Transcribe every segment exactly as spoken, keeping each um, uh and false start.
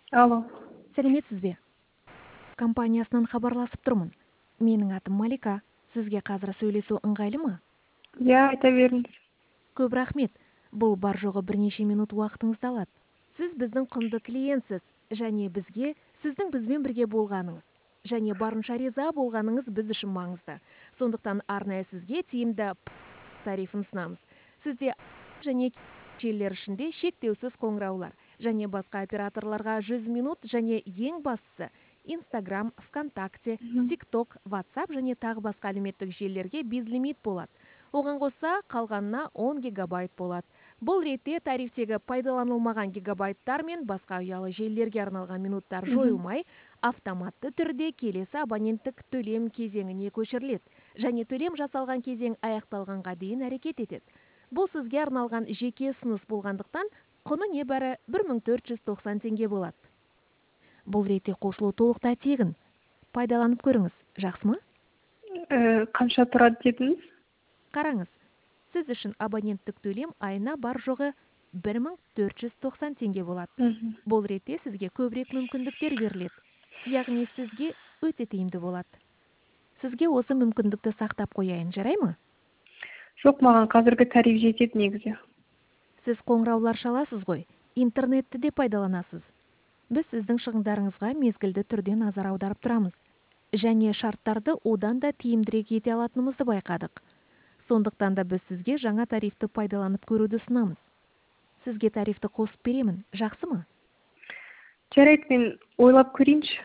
Алло. Сәлеметсіз бе? Компаниясынан хабарласып тұрмын. Менің атым Малика. Сізге қазір сөйлесу ыңғайлы ма? Иә, айта беріңіз. Көп рахмет. Бұл бар жоғы бірнеше минут уақытыңызды алады. Сіз біздің құнды клиентсіз, және бізге сіздің бізбен бірге болғаныңыз, және барынша риза болғаныңыз біз үшін маңызды. Сондықтан арнайы сізге тиімді тарифін ұсынамыз. Сізде және желілер ішінде шектеусіз қоңыраулар, және басқа операторларға жүз минут, және ең бастысы Instagram, ВКонтакте, TikTok, WhatsApp және тағы басқа әлеуметтік желілерге безлимит болады. Оған қоса қалғанына он гигабайт болады. Бұл ретте тарифтегі пайдаланылмаған гигабайттар мен басқа ұялы желілерге арналған минуттар жойылмай, автоматты түрде келесі абоненттік төлем кезеңіне көшіріледі, және төлем жасалған кезең аяқталғанға дейін әрекет етеді. Бұл сізге арналған жеке ұсыныс болғандықтан, құны небәрі бір мың төрт жүз тоқсан теңге болады. Бұл ретте қосылу толықтай тегін. Пайдаланып көріңіз, жақсы ма? Э, Қанша тұрады дедіңіз? Қараңыз, сіз үшін абоненттік төлем айына бар жоғы бір мың төрт жүз тоқсан теңге болады. Мгм. Бұл ретте сізге көбірек мүмкіндіктер беріледі. Яғни сізге өте тиімді болады. Сізге осы мүмкіндікті сақтап қояйын, жарай ма? Жоқ, маған қазіргі тариф жетеді негізі. Сіз қоңыраулар шаласыз ғой, интернетті де пайдаланасыз. Біз сіздің шығындарыңызға мезгілді түрде назар аударып тұрамыз. Және шарттарды одан да тиімдірек ете алатынымызды байқадық. Сондықтан да біз сізге жаңа тарифті пайдаланып көруді ұсынамыз. Сізге тарифті қосып беремін, жақсы ма? Жарайды, мен ойлап көрейінші.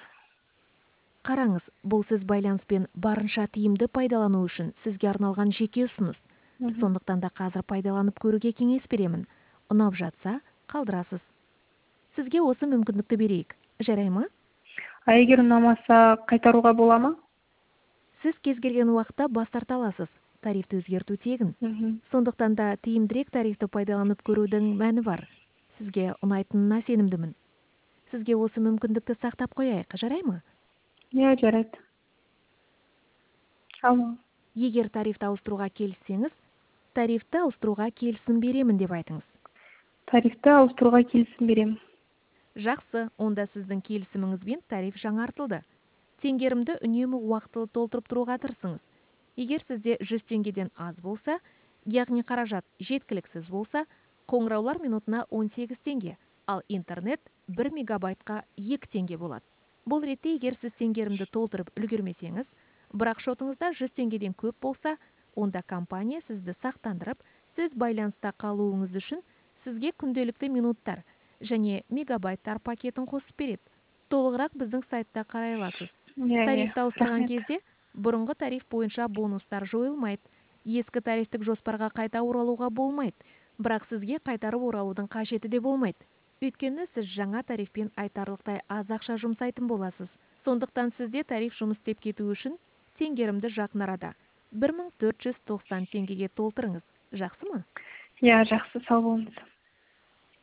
Қараңыз, бұл сіз байланыспен барынша тиімді пайдалану үшін сізге арналған жеке ұсыныс. Сондықтан да қазір пайдаланып көруге кеңес беремін. Ұнап жатса, қалдырасыз. Сізге осы мүмкіндікті берейік, жарай ма? А егер ұнамаса қайтаруға бола ма? Сіз кез келген уақытта бас тарта аласыз. Тарифті өзгерту тегін. Мгм. Сондықтан да тиімдірек тарифті пайдаланып көрудің мәні бар. Сізге ұнайтынына сенімдімін. Сізге осы мүмкіндікті сақтап қояйық, жарай ма? Иә, жарайды. Алло. Егер тарифті ауыстыруға келіссеңіз, тарифті ауыстыруға келісім беремін деп айтыңыз. Тарифті ауыстыруға келісім беремін. Жақсы, онда сіздің келісіміңізбен тариф жаңартылды. Теңгерімді үнемі уақытылы толтырып тұруға тырысыңыз. Егер сізде жүз теңгеден аз болса, яғни қаражат жеткіліксіз болса, қоңыраулар минутына он сегіз теңге, ал интернет бір мегабайтқа екі теңге болады. Бұл ретте егер сіз теңгерімді толтырып үлгермесеңіз, бірақ шотыңызда жүз теңгеден көп болса, онда компания сізді сақтандырып, сіз байланыста қалуыңыз үшін сізге күнделікті минуттар және мегабайттар пакетін қосып береді. Толығырақ біздің сайтта қарай аласыз. Иә, иә. Тарифті ауыстырған Рахмет. кезде бұрынғы тариф бойынша бонустар жойылмайды. Ескі тарифтік жоспарға қайта оралуға болмайды. Бірақ сізге қайтарып оралудың қажеті де болмайды. Өйткені сіз жаңа тарифпен айтарлықтай аз ақша жұмсайтын боласыз. Сондықтан сізде тариф жұмыс істеп кету үшін теңгерімді жақын арада бір мың төрт жүз тоқсан теңгеге толтырыңыз. Жақсы ма? Иә, жақсы, сау болыңыз.